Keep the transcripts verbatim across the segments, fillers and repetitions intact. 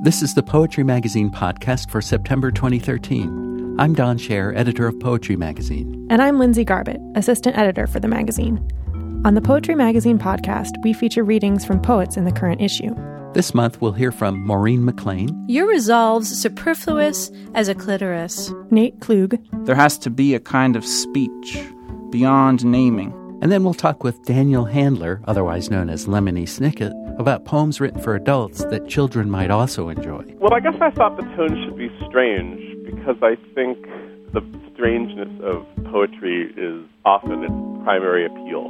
This is the Poetry Magazine podcast for September twenty thirteen. I'm Don Scher, editor of Poetry Magazine. And I'm Lindsay Garbett, assistant editor for the magazine. On the Poetry Magazine podcast, we feature readings from poets in the current issue. This month, we'll hear from Maureen McLean. Your resolve's superfluous as a clitoris. Nate Klug. There has to be a kind of speech beyond naming. And then we'll talk with Daniel Handler, otherwise known as Lemony Snicket, about poems written for adults that children might also enjoy. Well, I guess I thought the tone should be strange because I think the strangeness of poetry is often its primary appeal.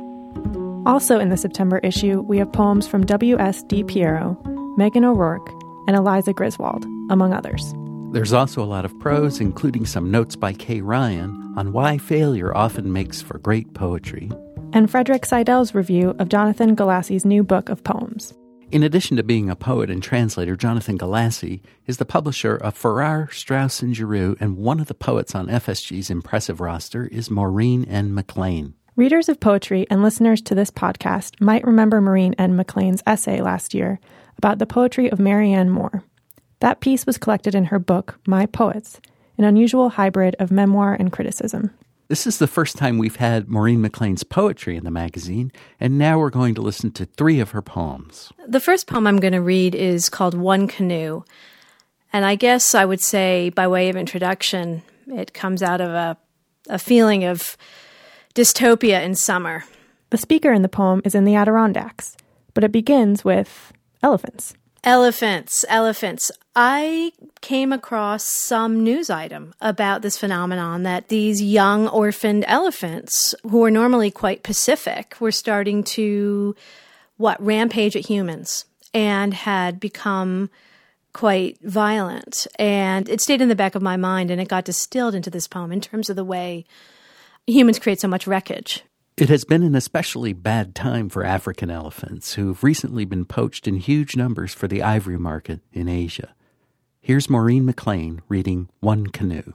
Also in the September issue, we have poems from W S DiPiero, Megan O'Rourke, and Eliza Griswold, among others. There's also a lot of prose, including some notes by Kay Ryan on why failure often makes for great poetry. And Frederick Seidel's review of Jonathan Galassi's new book of poems. In addition to being a poet and translator, Jonathan Galassi is the publisher of Farrar, Straus and Giroux, and one of the poets on F S G's impressive roster is Maureen N. McLean. Readers of poetry and listeners to this podcast might remember Maureen N. McLean's essay last year about the poetry of Marianne Moore. That piece was collected in her book, My Poets, an unusual hybrid of memoir and criticism. This is the first time we've had Maureen McLean's poetry in the magazine, and now we're going to listen to three of her poems. The first poem I'm going to read is called One Canoe. And I guess I would say, by way of introduction, it comes out of a, a feeling of dystopia in summer. The speaker in the poem is in the Adirondacks, but it begins with elephants. Elephants, elephants. I came across some news item about this phenomenon that these young orphaned elephants, who are normally quite pacific, were starting to, what, rampage at humans and had become quite violent. And it stayed in the back of my mind, and it got distilled into this poem in terms of the way humans create so much wreckage. It has been an especially bad time for African elephants, who've recently been poached in huge numbers for the ivory market in Asia. Here's Maureen McLean reading One Canoe.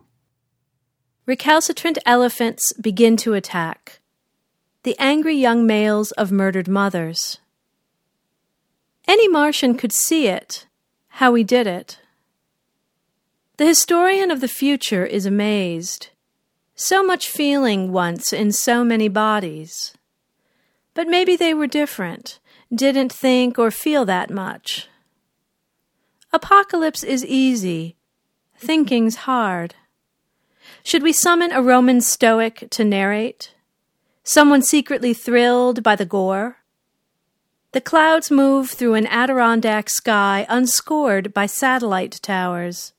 Recalcitrant elephants begin to attack. The angry young males of murdered mothers. Any Martian could see it, how we did it. The historian of the future is amazed. So much feeling once in so many bodies. But maybe they were different, didn't think or feel that much. Apocalypse is easy. Thinking's hard. Should we summon a Roman Stoic to narrate? Someone secretly thrilled by the gore? The clouds move through an Adirondack sky unscored by satellite towers.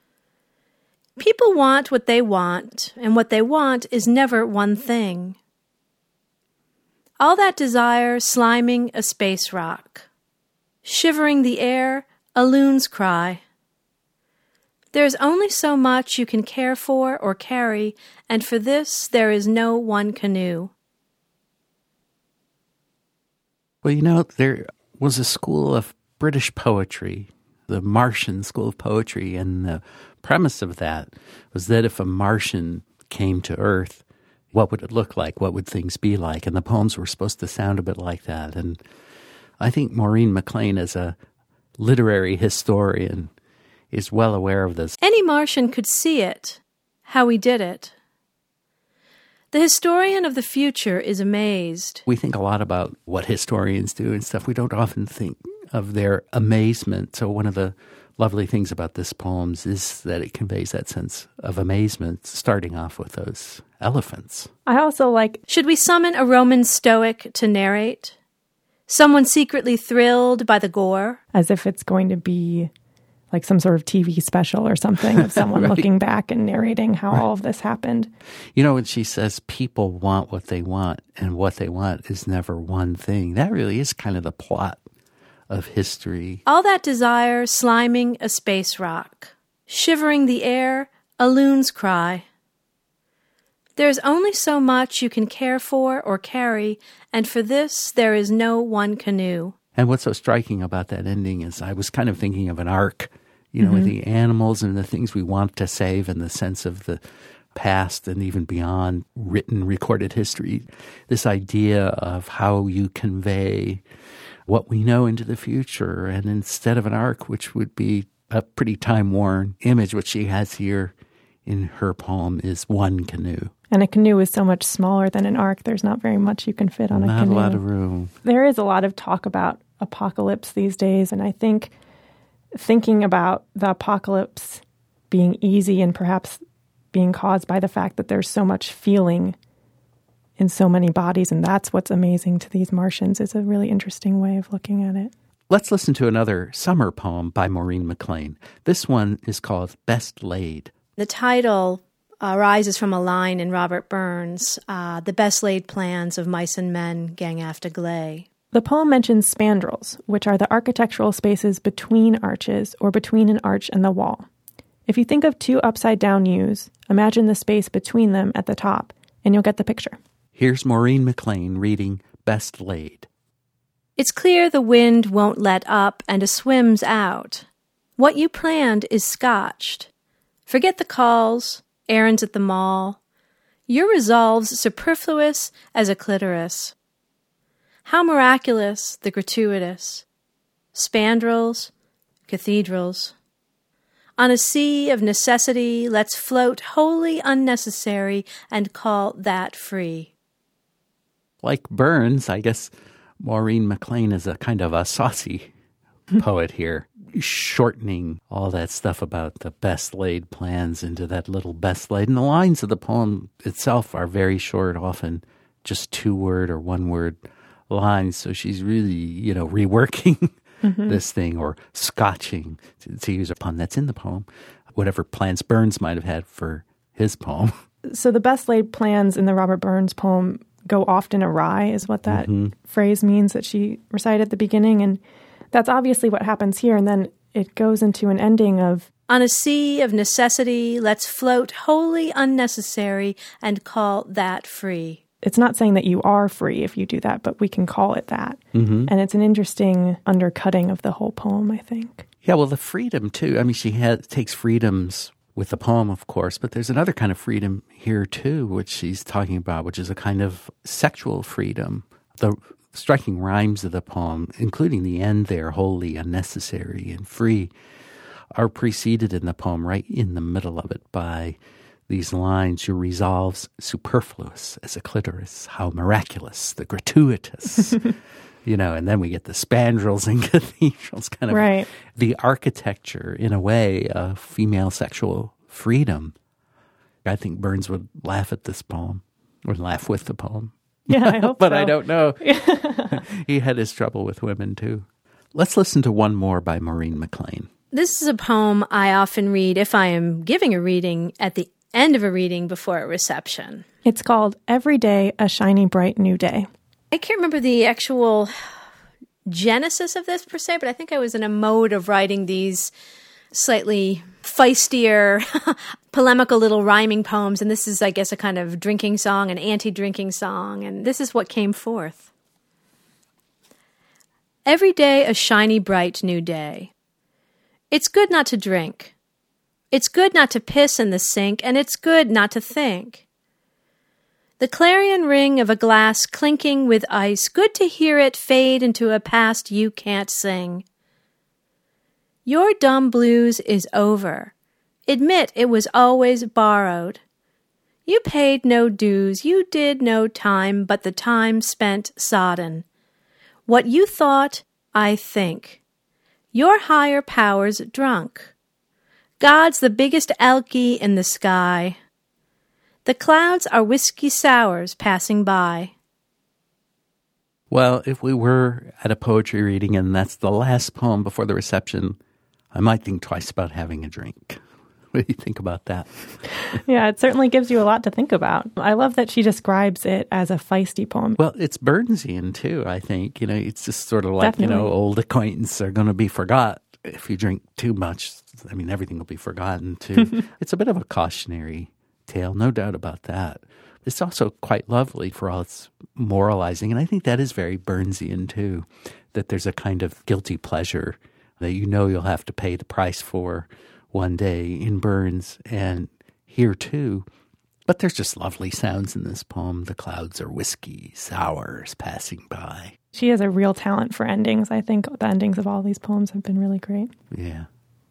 People want what they want, and what they want is never one thing. All that desire sliming a space rock. Shivering the air, a loon's cry. There is only so much you can care for or carry, and for this there is no one canoe. Well, you know, there was a school of British poetry, the Martian School of Poetry, and the premise of that was that if a Martian came to Earth, what would it look like? What would things be like? And the poems were supposed to sound a bit like that. And I think Maureen McLean, as a literary historian, is well aware of this. Any Martian could see it, how we did it. The historian of the future is amazed. We think a lot about what historians do and stuff. We don't often think of their amazement. So one of the lovely things about this poem is that it conveys that sense of amazement, starting off with those elephants. I also like, should we summon a Roman Stoic to narrate? Someone secretly thrilled by the gore? As if it's going to be like some sort of T V special or something of someone right. looking back and narrating how right. all of this happened. You know, when she says people want what they want, and what they want is never one thing, that really is kind of the plot of history. All that desire sliming a space rock. Shivering the air, a loon's cry. There's only so much you can care for or carry, and for this there is no one canoe. And what's so striking about that ending is I was kind of thinking of an arc, you know, mm-hmm. with the animals and the things we want to save and the sense of the past and even beyond written, recorded history. This idea of how you convey what we know into the future. And instead of an arc, which would be A pretty time-worn image, which she has here in her poem, is one canoe. And a canoe is so much smaller than an ark. There's not very much you can fit on a Not canoe. a lot of room. There is a lot of talk about apocalypse these days, and I think thinking about the apocalypse being easy and perhaps being caused by the fact that there's so much feeling in so many bodies, and that's what's amazing to these Martians, is a really interesting way of looking at it. Let's listen to another summer poem by Maureen McLean. This one is called Best Laid. The title arises from a line in Robert Burns, uh, The Best Laid Plans of Mice and Men Gang After Gley. The poem mentions spandrels, which are the architectural spaces between arches or between an arch and the wall. If you think of two upside-down U's, imagine the space between them at the top, and you'll get the picture. Here's Maureen McLean reading Best Laid. It's clear the wind won't let up and a swim's out. What you planned is scotched. Forget the calls, errands at the mall. Your resolve's superfluous as a clitoris. How miraculous the gratuitous. Spandrels, cathedrals. On a sea of necessity, let's float wholly unnecessary and call that free. Like Burns, I guess Maureen McLean is a kind of a saucy poet here, shortening all that stuff about the best laid plans into that little best laid. And the lines of the poem itself are very short, often just two-word or one-word lines. So she's really, you know, reworking mm-hmm. this thing, or scotching, to, to use a pun that's in the poem, whatever plans Burns might have had for his poem. So the best laid plans in the Robert Burns poem go often awry, is what that mm-hmm. phrase means that she recited at the beginning. And that's obviously what happens here. And then it goes into an ending of, on a sea of necessity, let's float wholly unnecessary and call that free. It's not saying that you are free if you do that, but we can call it that. Mm-hmm. And it's an interesting undercutting of the whole poem, I think. Yeah, well, the freedom, too. I mean, she has, takes freedoms with the poem, of course, but there's another kind of freedom here, too, which she's talking about, which is a kind of sexual freedom. The striking rhymes of the poem, including the end there, wholly unnecessary and free, are preceded in the poem right in the middle of it by these lines: your resolve's superfluous as a clitoris, how miraculous the gratuitous. You know, and then we get the spandrels and cathedrals, kind of right. The architecture, in a way, of female sexual freedom. I think Burns would laugh at this poem, or laugh with the poem. Yeah, I hope but so. I don't know. He had his trouble with women, too. Let's listen to one more by Maureen McLean. This is a poem I often read if I am giving a reading at the end of a reading before a reception. It's called Every Day, a Shiny Bright New Day. I can't remember the actual genesis of this per se, but I think I was in a mode of writing these slightly feistier, polemical little rhyming poems. And this is, I guess, a kind of drinking song, an anti-drinking song. And this is what came forth. Every day a shiny, bright new day. It's good not to drink. It's good not to piss in the sink, and it's good not to think. The clarion ring of a glass clinking with ice, good to hear it fade into a past you can't sing. Your dumb blues is over. Admit it was always borrowed. You paid no dues, you did no time, but the time spent sodden. What you thought, I think. Your higher powers drunk. God's the biggest elky in the sky. The clouds are whiskey sours passing by. Well, if we were at a poetry reading and that's the last poem before the reception, I might think twice about having a drink. What do you think about that? Yeah, it certainly gives you a lot to think about. I love that she describes it as a feisty poem. Well, it's Burnsian, too, I think. You know, it's just sort of like, Definitely. you know, old acquaintance are going to be forgot. If you drink too much, I mean, everything will be forgotten, too. It's a bit of a cautionary tale, no doubt about that. It's also quite lovely for all its moralizing, and I think that is very Burnsian, too, that there's a kind of guilty pleasure that you know you'll have to pay the price for one day in Burns, and here, too. But there's just lovely sounds in this poem. The clouds are whiskey sours passing by. She has a real talent for endings. I think the endings of all these poems have been really great. Yeah.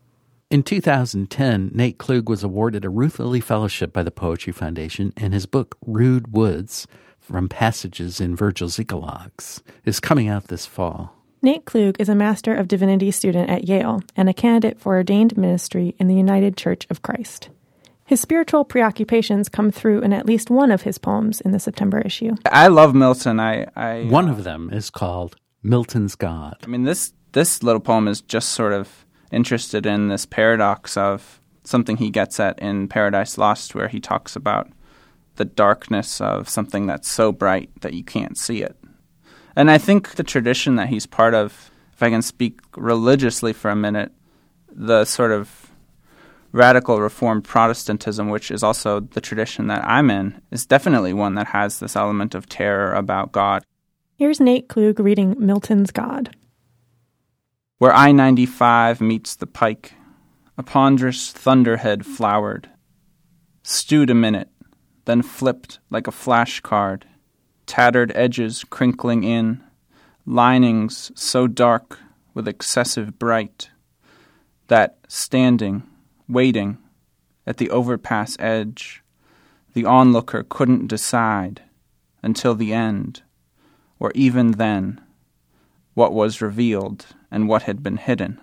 In two thousand ten, Nate Klug was awarded a Ruth Lilly Fellowship by the Poetry Foundation, and his book, Rude Woods, from Passages in Virgil's Eclogues, is coming out this fall. Nate Klug is a Master of Divinity student at Yale and a candidate for ordained ministry in the United Church of Christ. His spiritual preoccupations come through in at least one of his poems in the September issue. I love Milton. I, I One of them is called Milton's God. I mean, this this little poem is just sort of interested in this paradox of something he gets at in Paradise Lost, where he talks about the darkness of something that's so bright that you can't see it. And I think the tradition that he's part of, if I can speak religiously for a minute, the sort of radical Reformed Protestantism, which is also the tradition that I'm in, is definitely one that has this element of terror about God. Here's Nate Klug reading Milton's God. Where I ninety-five meets the pike, a ponderous thunderhead flowered, stewed a minute, then flipped like a flash card, tattered edges crinkling in, linings so dark with excessive bright, that standing, waiting, at the overpass edge, the onlooker couldn't decide, until the end, or even then, what was revealed and what had been hidden.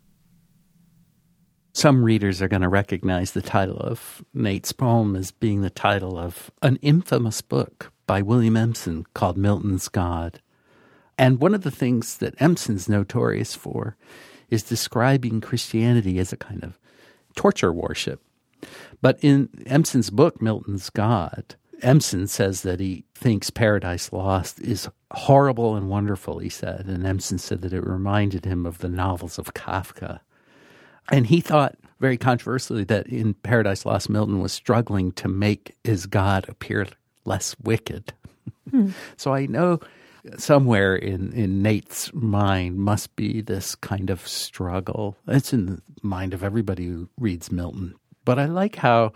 Some readers are going to recognize the title of Nate's poem as being the title of an infamous book by William Empson called Milton's God. And one of the things that Empson's notorious for is describing Christianity as a kind of torture worship. But in Empson's book, Milton's God, Empson says that he thinks Paradise Lost is horrible and wonderful, he said. And Empson said that it reminded him of the novels of Kafka. And he thought, very controversially, that in Paradise Lost, Milton was struggling to make his God appear less wicked. Hmm. So I know somewhere in, in Nate's mind must be this kind of struggle. It's in the mind of everybody who reads Milton. But I like how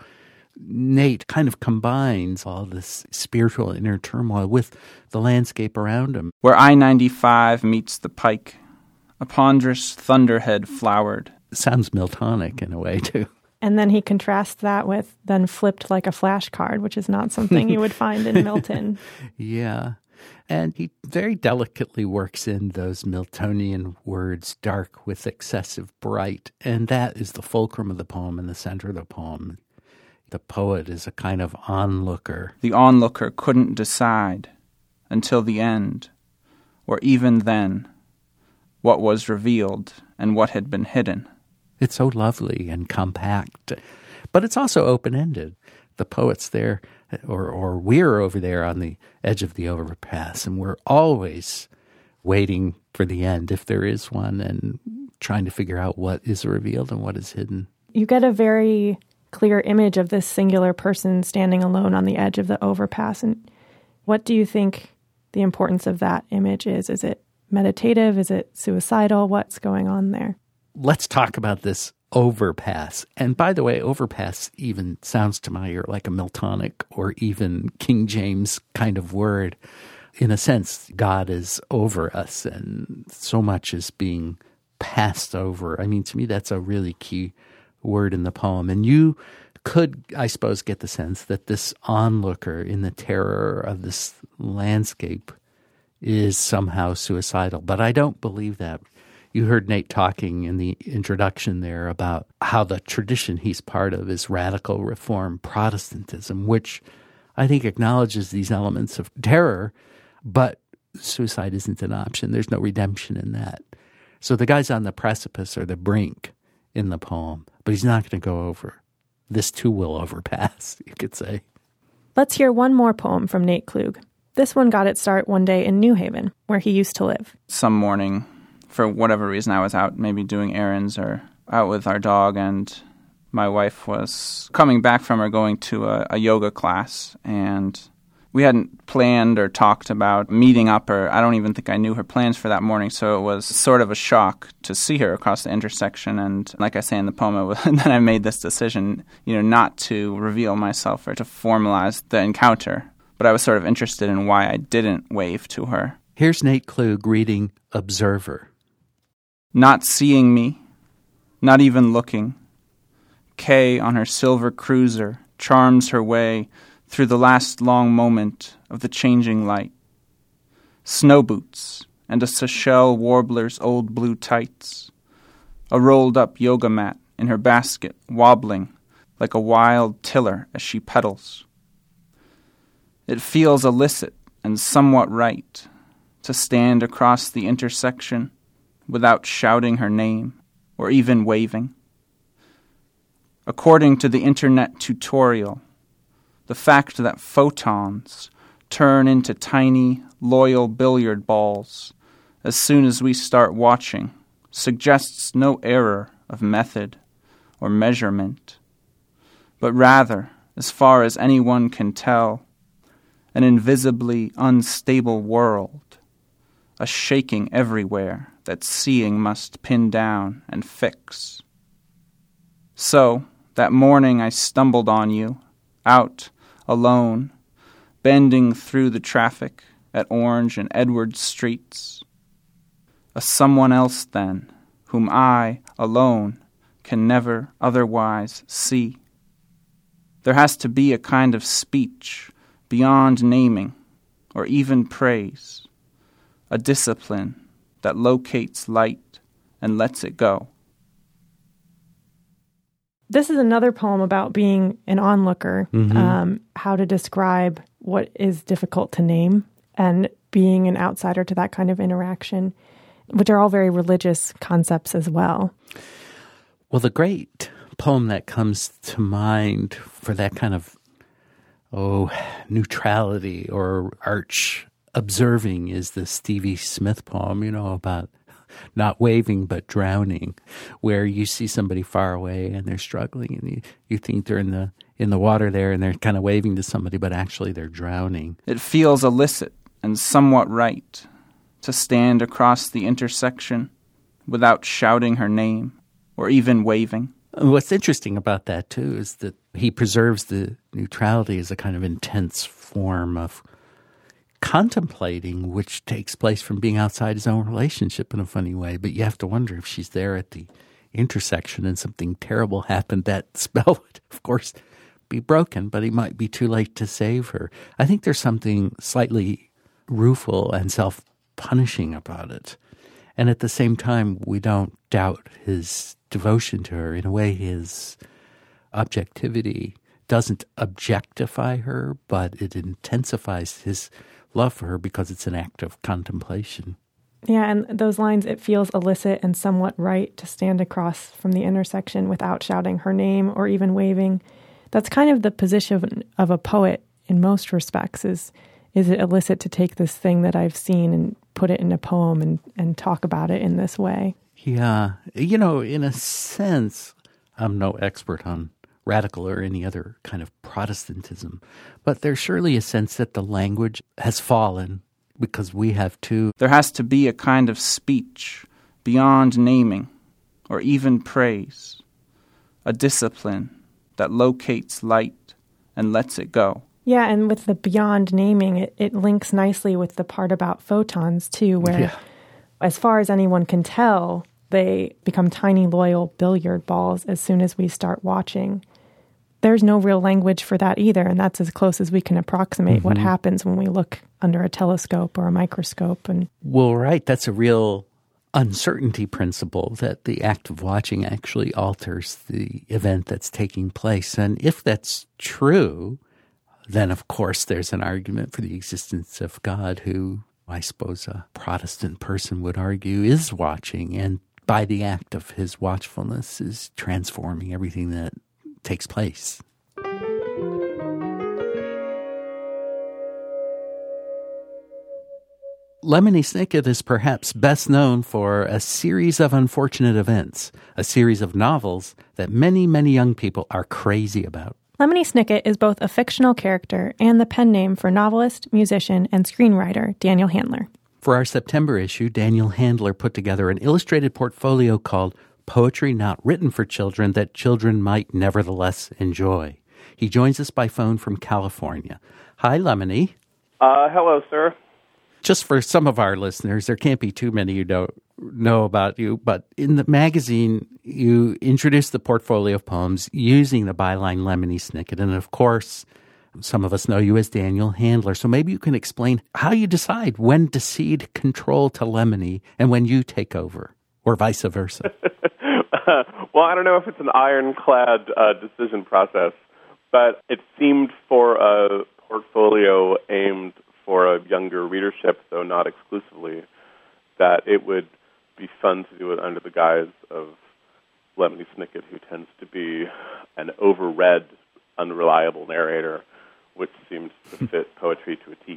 Nate kind of combines all this spiritual inner turmoil with the landscape around him. Where I ninety-five meets the pike, a ponderous thunderhead flowered. It sounds Miltonic in a way, too. And then he contrasts that with then flipped like a flashcard, which is not something you would find in Milton. Yeah. And he very delicately works in those Miltonian words, dark with excessive bright. And that is the fulcrum of the poem and the center of the poem. The poet is a kind of onlooker. The onlooker couldn't decide until the end, or even then, what was revealed and what had been hidden. It's so lovely and compact, but it's also open-ended. The poet's there, or or we're over there on the edge of the overpass, and we're always waiting for the end, if there is one, and trying to figure out what is revealed and what is hidden. You get a very clear image of this singular person standing alone on the edge of the overpass. And what do you think the importance of that image is? Is it meditative? Is it suicidal? What's going on there? Let's talk about this overpass. And by the way, overpass even sounds to my ear like a Miltonic or even King James kind of word. In a sense, God is over us and so much is being passed over. I mean, to me, that's a really key word in the poem. And you could, I suppose, get the sense that this onlooker in the terror of this landscape is somehow suicidal. But I don't believe that. You heard Nate talking in the introduction there about how the tradition he's part of is radical Reformed Protestantism, which I think acknowledges these elements of terror, but suicide isn't an option. There's no redemption in that. So the guy's on the precipice or the brink in the poem, but he's not going to go over. This too will overpass, you could say. Let's hear one more poem from Nate Klug. This one got its start one day in New Haven, where he used to live. Some morning, for whatever reason, I was out maybe doing errands or out with our dog, and my wife was coming back from her going to a, a yoga class, and we hadn't planned or talked about meeting up, or I don't even think I knew her plans for that morning, so it was sort of a shock to see her across the intersection. And like I say in the poem, it was, then I made this decision, you know, not to reveal myself or to formalize the encounter, but I was sort of interested in why I didn't wave to her. Here's Nate Klug reading Observer. Not seeing me, not even looking. Kay on her silver cruiser charms her way through the last long moment of the changing light. Snow boots and a Seychelles warbler's old blue tights. A rolled-up yoga mat in her basket wobbling like a wild tiller as she pedals. It feels illicit and somewhat right to stand across the intersection without shouting her name or even waving. According to the internet tutorial, the fact that photons turn into tiny, loyal billiard balls as soon as we start watching suggests no error of method or measurement, but rather, as far as anyone can tell, an invisibly unstable world, a shaking everywhere that seeing must pin down and fix. So, that morning I stumbled on you, out, alone, bending through the traffic at Orange and Edwards streets. A someone else, then, whom I, alone, can never otherwise see. There has to be a kind of speech beyond naming or even praise, a discipline that locates light and lets it go. This is another poem about being an onlooker, mm-hmm. um, how to describe what is difficult to name and being an outsider to that kind of interaction, which are all very religious concepts as well. Well, the great poem that comes to mind for that kind of, oh, neutrality or arch observing is the Stevie Smith poem, you know, about not waving but drowning, where you see somebody far away and they're struggling and you, you think they're in the in the water there and they're kind of waving to somebody, but actually they're drowning. It feels illicit and somewhat right to stand across the intersection without shouting her name or even waving. What's interesting about that, too, is that he preserves the neutrality as a kind of intense form of contemplating, which takes place from being outside his own relationship in a funny way. But you have to wonder if she's there at the intersection and something terrible happened, that spell would, of course, be broken, but he might be too late to save her. I think there's something slightly rueful and self-punishing about it. And at the same time, we don't doubt his devotion to her. In a way, his objectivity doesn't objectify her, but it intensifies his love for her because it's an act of contemplation. Yeah, and those lines, it feels illicit and somewhat right to stand across from the intersection without shouting her name or even waving. That's kind of the position of a poet in most respects, is is it illicit to take this thing that I've seen and put it in a poem and, and talk about it in this way? Yeah. You know, in a sense, I'm no expert on radical or any other kind of Protestantism, but there's surely a sense that the language has fallen because we have too. There has to be a kind of speech beyond naming or even praise, a discipline that locates light and lets it go. Yeah, and with the beyond naming, it, it links nicely with the part about photons, too, where, yeah. as far as anyone can tell, they become tiny, loyal billiard balls as soon as we start watching. There's no real language for that either, and that's as close as we can approximate mm-hmm. what happens when we look under a telescope or a microscope. And well, right, that's a real uncertainty principle, that the act of watching actually alters the event that's taking place. And if that's true, then, of course, there's an argument for the existence of God, who I suppose a Protestant person would argue is watching, and by the act of his watchfulness is transforming everything that takes place. Lemony Snicket is perhaps best known for a series of unfortunate events, a series of novels that many, many young people are crazy about. Lemony Snicket is both a fictional character and the pen name for novelist, musician, and screenwriter Daniel Handler. For our September issue, Daniel Handler put together an illustrated portfolio called Poetry Not Written for Children That Children Might Nevertheless Enjoy. He joins us by phone from California. Hi, Lemony. Uh, hello, sir. Just for some of our listeners, there can't be too many who don't know about you, but in the magazine, you introduced the portfolio of poems using the byline Lemony Snicket. And of course, some of us know you as Daniel Handler. So maybe you can explain how you decide when to cede control to Lemony and when you take over, or vice versa. uh, well, I don't know if it's an ironclad uh, decision process, but it seemed for a portfolio aimed for a younger readership, though not exclusively, that it would be fun to do it under the guise of Lemony Snicket, who tends to be an overread, unreliable narrator, which seems to fit poetry to a T.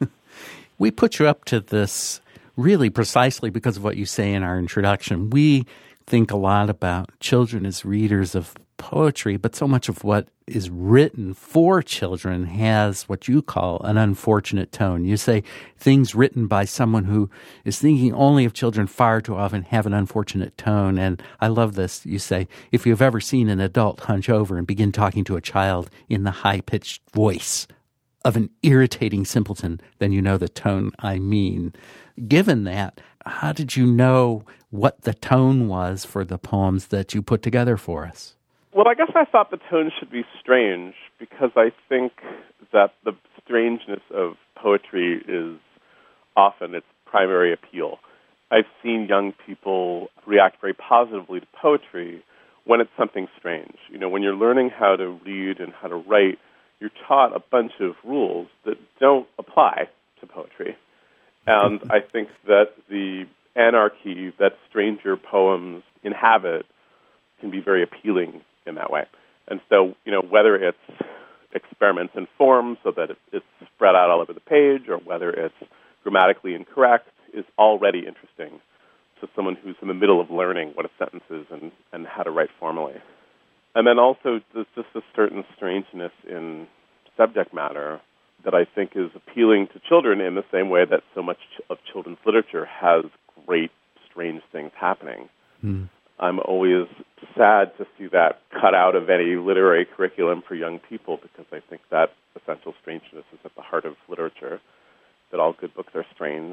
We put you up to this really precisely because of what you say in our introduction. We think a lot about children as readers of poetry, but so much of what is written for children has what you call an unfortunate tone. You say things written by someone who is thinking only of children far too often have an unfortunate tone. And I love this. You say, if you've ever seen an adult hunch over and begin talking to a child in the high-pitched voice of an irritating simpleton, then you know the tone I mean. Given that, how did you know what the tone was for the poems that you put together for us? Well, I guess I thought the tone should be strange because I think that the strangeness of poetry is often its primary appeal. I've seen young people react very positively to poetry when it's something strange. You know, when you're learning how to read and how to write, you're taught a bunch of rules that don't apply to poetry. And I think that the anarchy that stranger poems inhabit can be very appealing in that way. And so, you know, whether it's experiments in form so that it's spread out all over the page or whether it's grammatically incorrect is already interesting to someone who's in the middle of learning what a sentence is and, and how to write formally. And then also there's just a certain strangeness in subject matter that I think is appealing to children in the same way that so much of children's literature has great, strange things happening. Mm. I'm always sad to see that cut out of any literary curriculum for young people because I think that essential strangeness is at the heart of literature, that all good books are strange,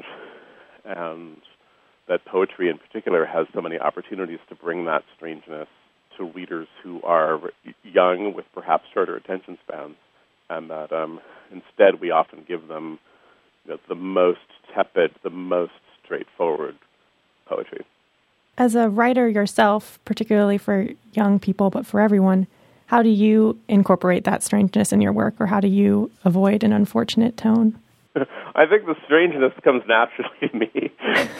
and that poetry in particular has so many opportunities to bring that strangeness to readers who are young with perhaps shorter attention spans, and that um, instead we often give them, you know, the most tepid, the most straightforward poetry. As a writer yourself, particularly for young people, but for everyone, how do you incorporate that strangeness in your work, or how do you avoid an unfortunate tone? I think the strangeness comes naturally to me.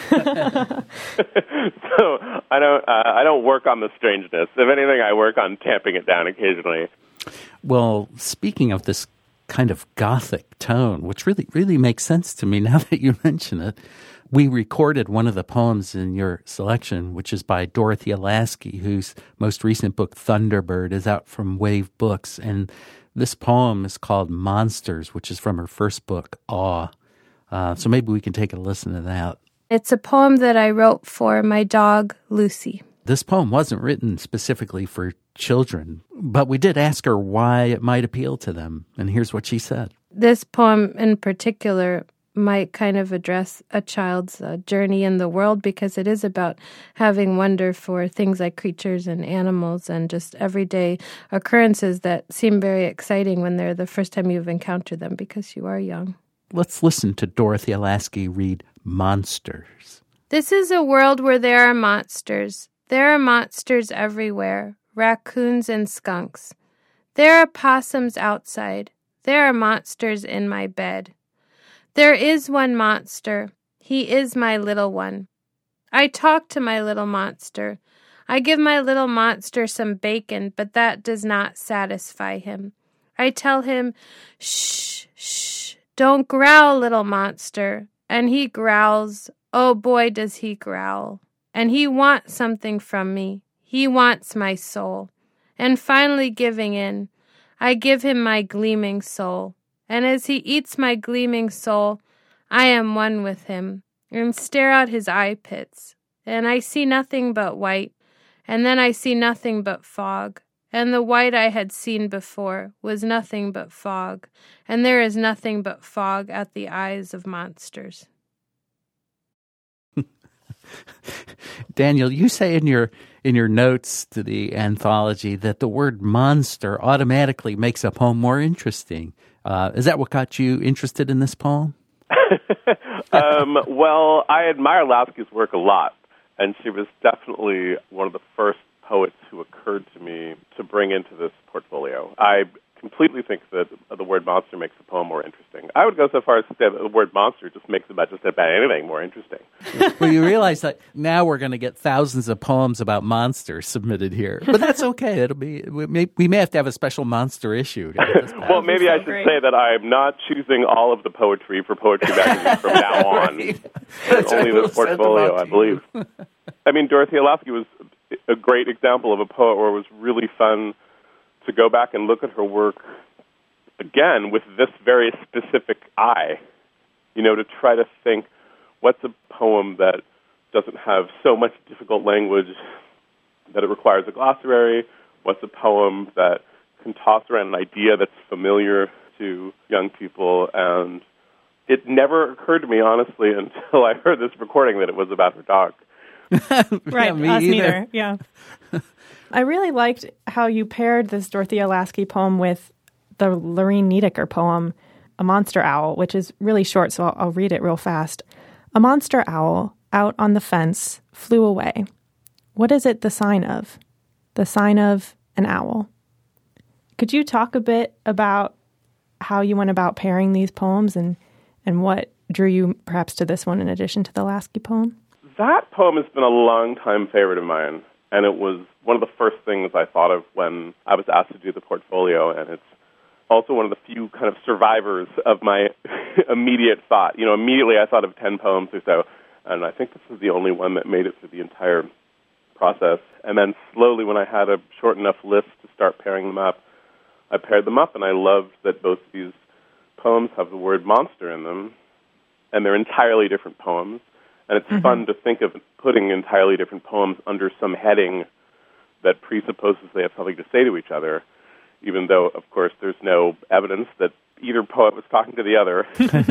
so I don't. Uh, I don't work on the strangeness. If anything, I work on tamping it down occasionally. Well, speaking of this kind of gothic tone, which really, really makes sense to me now that you mention it, we recorded one of the poems in your selection, which is by Dorothea Lasky, whose most recent book, Thunderbird, is out from Wave Books. And this poem is called Monsters, which is from her first book, Awe. Uh, so maybe we can take a listen to that. It's a poem that I wrote for my dog, Lucy. This poem wasn't written specifically for children, but we did ask her why it might appeal to them. And here's what she said. This poem in particular might kind of address a child's uh, journey in the world, because it is about having wonder for things like creatures and animals and just everyday occurrences that seem very exciting when they're the first time you've encountered them because you are young. Let's listen to Dorothea Lasky read Monsters. This is a world where there are monsters. There are monsters everywhere, raccoons and skunks. There are possums outside. There are monsters in my bed. There is one monster. He is my little one. I talk to my little monster. I give my little monster some bacon, but that does not satisfy him. I tell him, shh, shh, don't growl, little monster. And he growls. Oh boy, does he growl. And he wants something from me. He wants my soul. And finally giving in, I give him my gleaming soul. And as he eats my gleaming soul, I am one with him, and stare out his eye pits. And I see nothing but white, and then I see nothing but fog. And the white I had seen before was nothing but fog, and there is nothing but fog at the eyes of monsters. Daniel, you say in your in your notes to the anthology that the word monster automatically makes a poem more interesting. Uh, is that what got you interested in this poem? um, well, I admire Lasky's work a lot, and she was definitely one of the first poets who occurred to me to bring into this portfolio. I completely think that the word monster makes the poem more interesting. I would go so far as to say that the word monster just makes about just about anything more interesting. Well, you realize that now we're going to get thousands of poems about monsters submitted here, but that's okay. It'll be we may, we may have to have a special monster issue. Well, maybe so I should great. say that I'm not choosing all of the poetry for Poetry Magazine from now on. Right. It's only this portfolio, I believe. I mean, Dorothea Lasky was a great example of a poet where it was really fun to go back and look at her work again with this very specific eye, you know, to try to think, what's a poem that doesn't have so much difficult language that it requires a glossary? What's a poem that can toss around an idea that's familiar to young people? And it never occurred to me, honestly, until I heard this recording that it was about her dog. Right, yeah, us either. neither, yeah. I really liked how you paired this Dorothea Lasky poem with the Lorene Niedecker poem, A Monster Owl, which is really short, so I'll, I'll read it real fast. A monster owl out on the fence flew away. What is it the sign of? The sign of an owl. Could you talk a bit about how you went about pairing these poems and, and what drew you perhaps to this one in addition to the Lasky poem? That poem has been a long-time favorite of mine, and it was one of the first things I thought of when I was asked to do the portfolio, and it's also one of the few kind of survivors of my immediate thought. You know, immediately I thought of ten poems or so, and I think this was the only one that made it through the entire process. And then slowly, when I had a short enough list to start pairing them up, I paired them up, and I loved that both these poems have the word monster in them, and they're entirely different poems. And it's mm-hmm. fun to think of putting entirely different poems under some heading that presupposes they have something to say to each other, even though, of course, there's no evidence that either poet was talking to the other.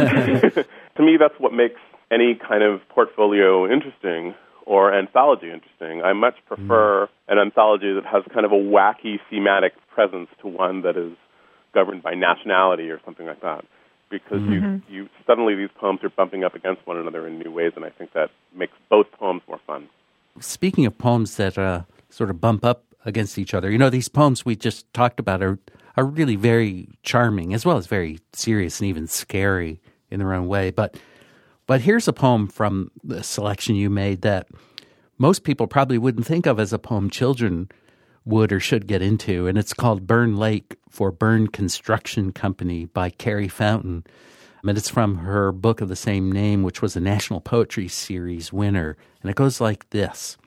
To me, that's what makes any kind of portfolio interesting or anthology interesting. I much prefer mm-hmm. an anthology that has kind of a wacky thematic presence to one that is governed by nationality or something like that. Because mm-hmm. you, you suddenly these poems are bumping up against one another in new ways, and I think that makes both poems more fun. Speaking of poems that uh, sort of bump up against each other, you know, these poems we just talked about are, are really very charming, as well as very serious and even scary in their own way. But but here's a poem from the selection you made that most people probably wouldn't think of as a poem children would or should get into, and it's called Burn Lake for Byrne Construction Company by Carrie Fountain. And it's from her book of the same name, which was a National Poetry Series winner. And it goes like this.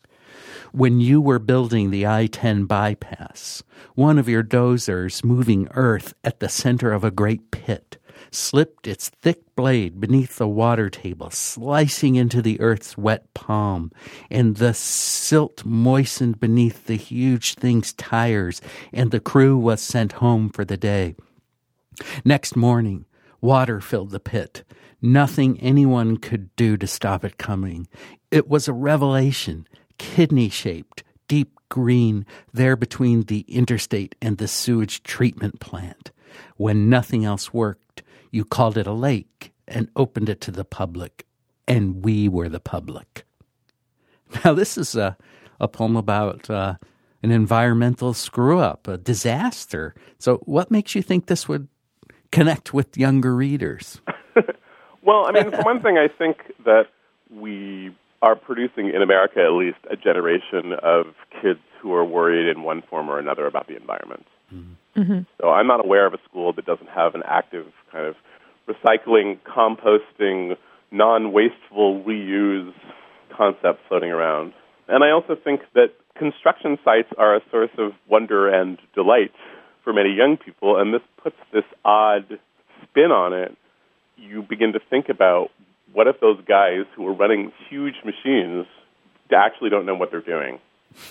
When you were building the I ten bypass, one of your dozers moving earth at the center of a great pit slipped its thick blade beneath the water table, slicing into the earth's wet palm, and the silt moistened beneath the huge thing's tires, and the crew was sent home for the day. Next morning, water filled the pit. Nothing anyone could do to stop it coming. It was a revelation, kidney-shaped, deep green, there between the interstate and the sewage treatment plant. When nothing else worked, you called it a lake and opened it to the public, and we were the public. Now, this is a, a poem about uh, an environmental screw-up, a disaster. So what makes you think this would connect with younger readers? Well, I mean, for one thing, I think that we are producing, in America at least, a generation of kids who are worried in one form or another about the environment. Mm-hmm. Mm-hmm. So I'm not aware of a school that doesn't have an active kind of recycling, composting, non-wasteful reuse concept floating around. And I also think that construction sites are a source of wonder and delight for many young people, and this puts this odd spin on it. You begin to think about, what if those guys who are running huge machines actually don't know what they're doing?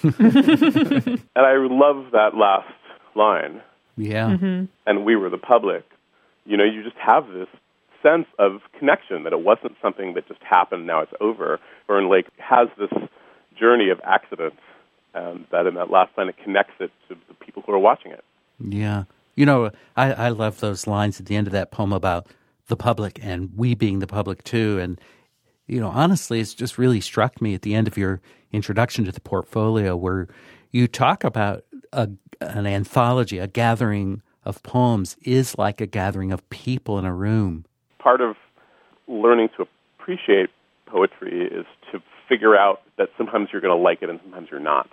And I love that last line. Yeah. Mm-hmm. And we were the public. You know, you just have this sense of connection, that it wasn't something that just happened, now it's over. Fern Lake has this journey of accidents, and that in that last line it connects it to the people who are watching it. Yeah. You know, I, I love those lines at the end of that poem about the public and we being the public too. And, you know, honestly, it's just really struck me at the end of your introduction to the portfolio where you talk about a, an anthology, a gathering of poems is like a gathering of people in a room. Part of learning to appreciate poetry is to figure out that sometimes you're going to like it and sometimes you're not.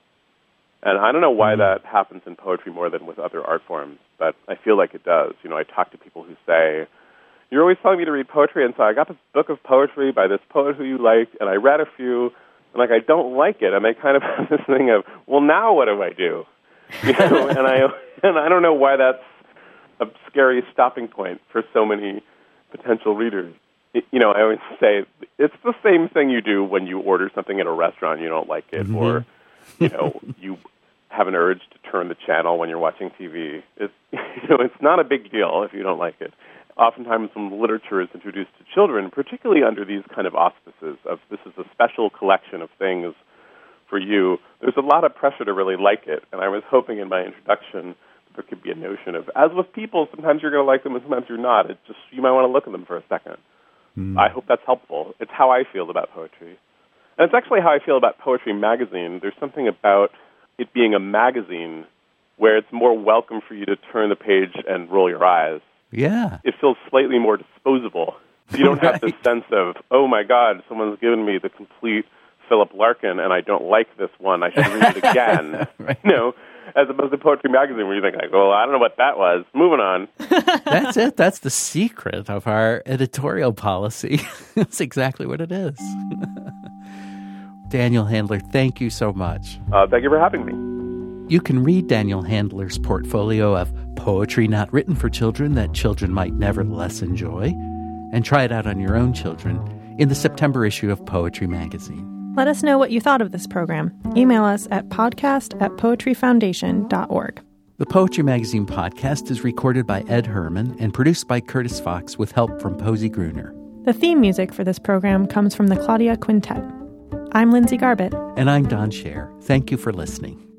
And I don't know why that happens in poetry more than with other art forms, but I feel like it does. You know, I talk to people who say, you're always telling me to read poetry, and so I got this book of poetry by this poet who you liked, and I read a few, and like I don't like it, and they kind of have this thing of, well, now what do I do? You know, and I and I don't know why that's a scary stopping point for so many potential readers. You know, I always say it's the same thing you do when you order something at a restaurant and you don't like it, mm-hmm. or you know, you have an urge to turn the channel when you're watching T V. It's, you know, it's not a big deal if you don't like it. Oftentimes when literature is introduced to children, particularly under these kind of auspices of this is a special collection of things for you, there's a lot of pressure to really like it. And I was hoping in my introduction that there could be a notion of, as with people, sometimes you're going to like them and sometimes you're not. It's just, you might want to look at them for a second. Mm. I hope that's helpful. It's how I feel about poetry. And it's actually how I feel about Poetry Magazine. There's something about it being a magazine where it's more welcome for you to turn the page and roll your eyes. Yeah. It feels slightly more disposable. You don't right. have this sense of, oh, my God, someone's given me the complete Philip Larkin, and I don't like this one. I should read it again. right. You know, as opposed to Poetry Magazine, where you think, like, well, I don't know what that was. Moving on. That's it. That's the secret of our editorial policy. That's exactly what it is. Daniel Handler, thank you so much. Uh, thank you for having me. You can read Daniel Handler's portfolio of poetry not written for children that children might nevertheless enjoy, and try it out on your own children in the September issue of Poetry Magazine. Let us know what you thought of this program. Email us at podcast at poetryfoundation dot org. The Poetry Magazine podcast is recorded by Ed Herman and produced by Curtis Fox with help from Posey Gruner. The theme music for this program comes from the Claudia Quintet. I'm Lindsay Garbett. And I'm Don Scher. Thank you for listening.